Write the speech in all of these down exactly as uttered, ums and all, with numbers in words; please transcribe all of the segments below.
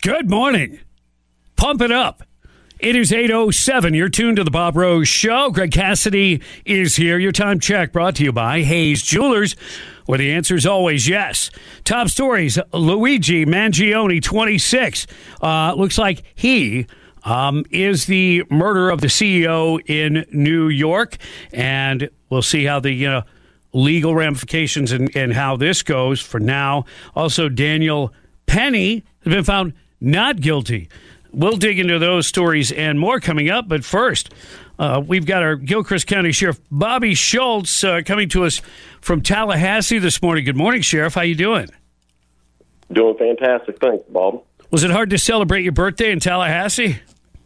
Good morning. Pump it up. It is eight oh seven. You're tuned to the Bob Rose Show. Greg Cassidy is here. Your time check brought to you by Hayes Jewelers, where the answer is always yes. Top stories. Luigi Mangione, twenty-six. Uh, looks like he um, is the murderer of the C E O in New York. And we'll see how the uh, legal ramifications and, and how this goes for now. Also, Daniel Penny has been found not guilty. We'll dig into those stories and more coming up. But first, uh, we've got our Gilchrist County Sheriff Bobby Schultz uh, coming to us from Tallahassee this morning. Good morning, Sheriff. How you doing? Doing fantastic. Thanks, Bob. Was it hard to celebrate your birthday in Tallahassee?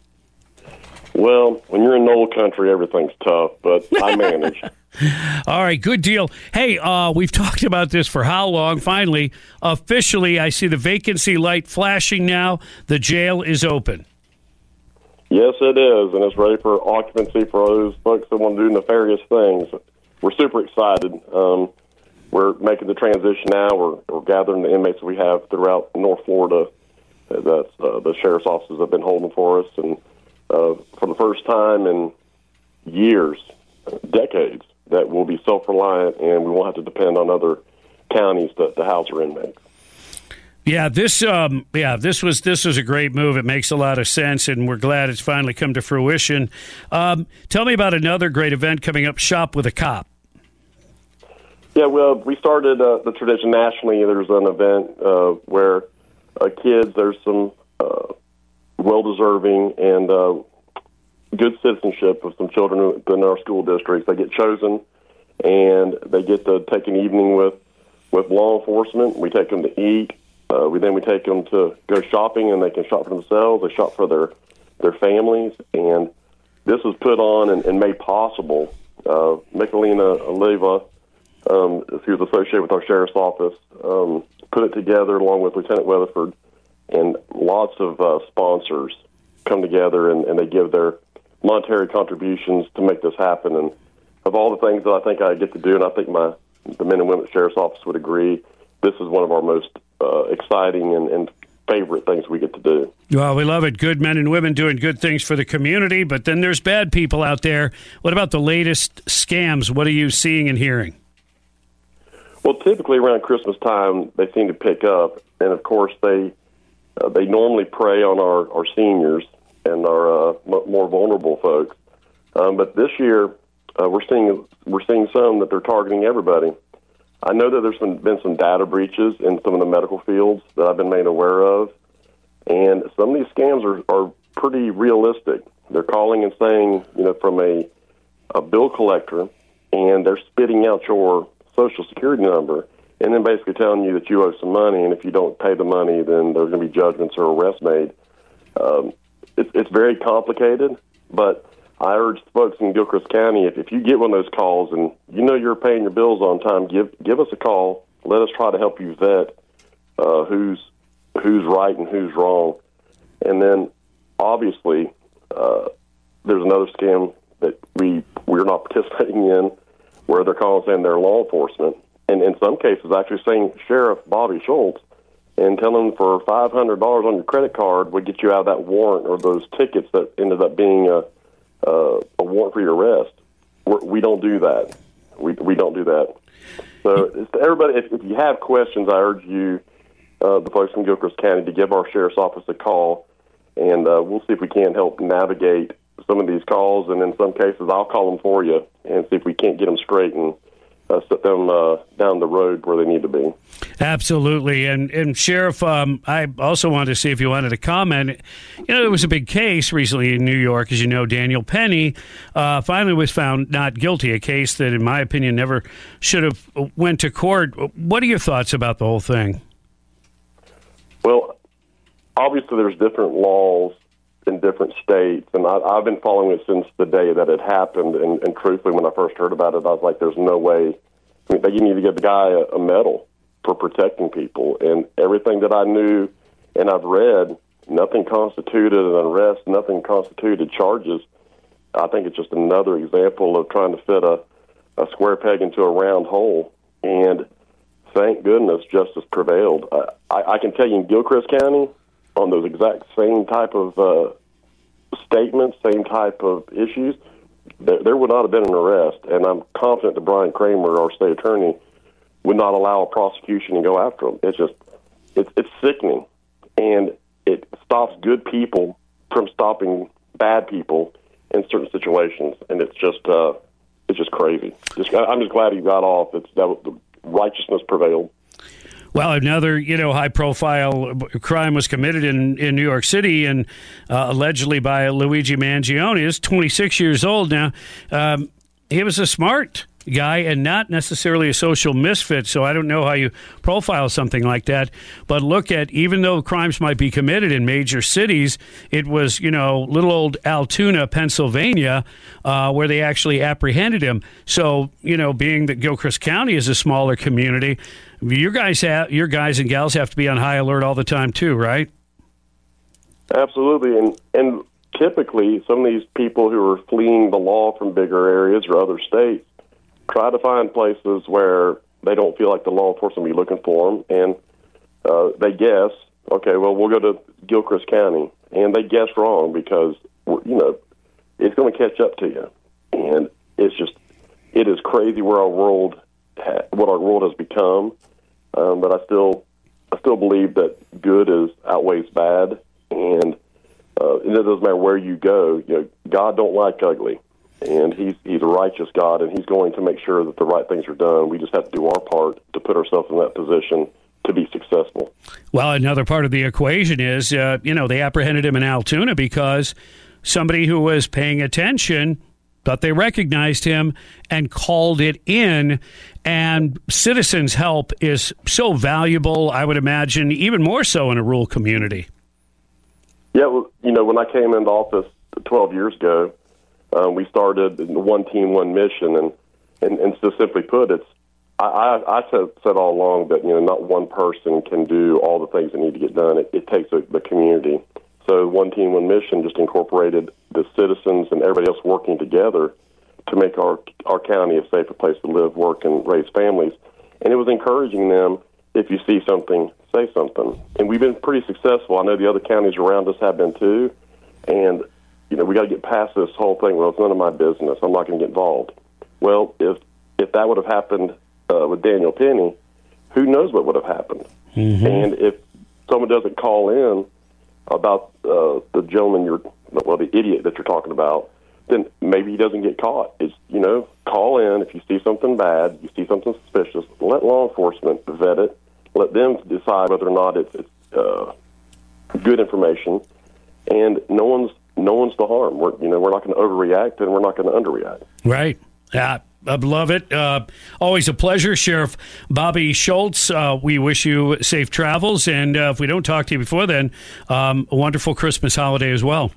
Well, when you're in Knoll Country, everything's tough, but I managed. All right, good deal. Hey, uh, we've talked about this for how long? Finally, officially, I see the vacancy light flashing now. The jail is open. Yes, it is, and it's ready for occupancy for those folks that want to do nefarious things. We're super excited. Um, we're making the transition now. We're, we're gathering the inmates that we have throughout North Florida that uh, the sheriff's offices have been holding for us, and uh, for the first time in years, decades, that we'll be self-reliant and we won't have to depend on other counties to, to house our inmates. Yeah, this um, yeah, this was this was a great move. It makes a lot of sense, and we're glad it's finally come to fruition. Um, tell me about another great event coming up, Shop with a Cop. Yeah, well, we started uh, the tradition nationally. There's an event uh, where uh, kids, there's some uh, well-deserving and uh, good citizenship of some children in our school districts. They get chosen, and they get to take an evening with, with law enforcement. We take them to eat. Uh, we then we take them to go shopping, and they can shop for themselves. They shop for their their families, and this was put on and, and made possible. Uh, Michelina Oliva, um, who's associated with our sheriff's office, um, put it together along with Lieutenant Weatherford, and lots of uh, sponsors come together and, and they give their monetary contributions to make this happen. And of all the things that I think I get to do, and I think my the men and women at the Sheriff's Office would agree, this is one of our most uh, exciting and, and favorite things we get to do. Well, we love it. Good men and women doing good things for the community, but then there's bad people out there. What about the latest scams? What are you seeing and hearing? Well, typically around Christmas time, they seem to pick up, and of course they uh, they normally prey on our, our seniors and our uh, m- more vulnerable folks. Um, but this year, uh, we're seeing we're seeing some that they're targeting everybody. I know that there's been, been some data breaches in some of the medical fields that I've been made aware of, and some of these scams are, are pretty realistic. They're calling and saying, you know, from a, a bill collector, and they're spitting out your Social Security number, and then basically telling you that you owe some money, and if you don't pay the money, then there's going to be judgments or arrests made. Um, it's, it's very complicated, but I urge folks in Gilchrist County, if, if you get one of those calls and you know you're paying your bills on time, give give us a call. Let us try to help you vet uh, who's who's right and who's wrong. And then, obviously, uh, there's another scam that we we're not participating in, where they're calling saying they're law enforcement, and in some cases actually saying Sheriff Bobby Schultz, and telling them for five hundred dollars on your credit card would get you out of that warrant or those tickets that ended up being a, uh, a warrant for your arrest. We're, we don't do that. We we don't do that. So it's to everybody, if, if you have questions, I urge you, uh, the folks in Gilchrist County, to give our sheriff's office a call, and uh, we'll see if we can help navigate some of these calls, and in some cases, I'll call them for you and see if we can't get them straight and uh, set them uh, down the road where they need to be. Absolutely. And, and Sheriff, um, I also wanted to see if you wanted to comment. You know, there was a big case recently in New York, as you know. Daniel Penny uh, finally was found not guilty, a case that, in my opinion, never should have went to court. What are your thoughts about the whole thing? Well, obviously there's different laws in different states, and I, I've been following it since the day that it happened, and, and truthfully, when I first heard about it, I was like, there's no way. I mean, you need to give the guy a, a medal for protecting people, and everything that I knew and I've read, nothing constituted an arrest, nothing constituted charges. I think it's just another example of trying to fit a, a square peg into a round hole, and thank goodness justice prevailed. I, I, I can tell you in Gilchrist County, on those exact same type of uh, statements, same type of issues, there, there would not have been an arrest. And I'm confident that Brian Kramer, our state attorney, would not allow a prosecution to go after him. It's just, it's, it's sickening. And it stops good people from stopping bad people in certain situations. And it's just, uh, it's just crazy. Just, I'm just glad he got off. It's that the righteousness prevailed. Well, another, you know, high-profile crime was committed in, in New York City, and uh, allegedly by Luigi Mangione. He's twenty-six years old now. Um, he was a smart guy and not necessarily a social misfit, so I don't know how you profile something like that. But look at, even though crimes might be committed in major cities, it was, you know, little old Altoona, Pennsylvania, uh, where they actually apprehended him. So, you know, being that Gilchrist County is a smaller community, your guys have, your guys and gals have to be on high alert all the time too, right? Absolutely, and and typically some of these people who are fleeing the law from bigger areas or other states try to find places where they don't feel like the law enforcement will be looking for them, and uh, they guess, okay, well, we'll go to Gilchrist County, and they guess wrong because, you know, it's going to catch up to you, and it's just, it is crazy where our world, ha- what our world has become, um, but I still, I still believe that good is outweighs bad, and, uh, and it doesn't matter where you go, you know, God don't like ugly. And he's he's a righteous God, and he's going to make sure that the right things are done. We just have to do our part to put ourselves in that position to be successful. Well, another part of the equation is, uh, you know, they apprehended him in Altoona because somebody who was paying attention thought they recognized him and called it in. And citizens' help is so valuable, I would imagine, even more so in a rural community. Yeah, well, you know, when I came into office twelve years ago, Um, we started the one team, one mission, and, and, and to simply put, it's I, I, I said, said all along that, you know, not one person can do all the things that need to get done. It, it takes a, the community. So one team, one mission just incorporated the citizens and everybody else working together to make our our county a safer place to live, work, and raise families. And it was encouraging them, if you see something, say something. And we've been pretty successful. I know the other counties around us have been too, and you know, we got to get past this whole thing. Well, it's none of my business. I'm not going to get involved. Well, if if that would have happened uh, with Daniel Penny, who knows what would have happened? Mm-hmm. And if someone doesn't call in about uh, the gentleman you're, well, the idiot that you're talking about, then maybe he doesn't get caught. It's, you know, call in if you see something bad, you see something suspicious. Let law enforcement vet it. Let them decide whether or not it's, it's uh, good information. And no one's No one's to harm. We're, you know, we're not going to overreact, and we're not going to underreact. Right. Yeah, I love it. Uh, always a pleasure, Sheriff Bobby Schultz. Uh, we wish you safe travels, and uh, if we don't talk to you before then, um, a wonderful Christmas holiday as well.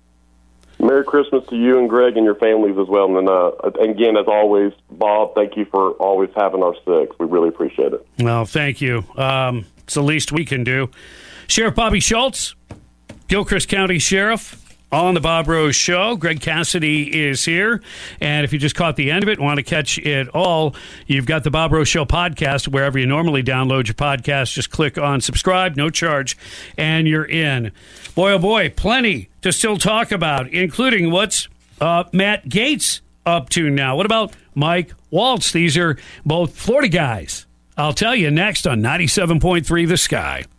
Merry Christmas to you and Greg and your families as well. And then, uh, again, as always, Bob, thank you for always having our six. We really appreciate it. Well, thank you. Um, it's the least we can do. Sheriff Bobby Schultz, Gilchrist County Sheriff, on the Bob Rose Show. Greg Cassidy is here. And if you just caught the end of it, want to catch it all, you've got the Bob Rose Show podcast wherever you normally download your podcast. Just click on subscribe, no charge, and you're in. Boy, oh boy, plenty to still talk about, including what's uh, Matt Gaetz up to now. What about Mike Waltz? These are both Florida guys. I'll tell you next on ninety-seven point three The Sky.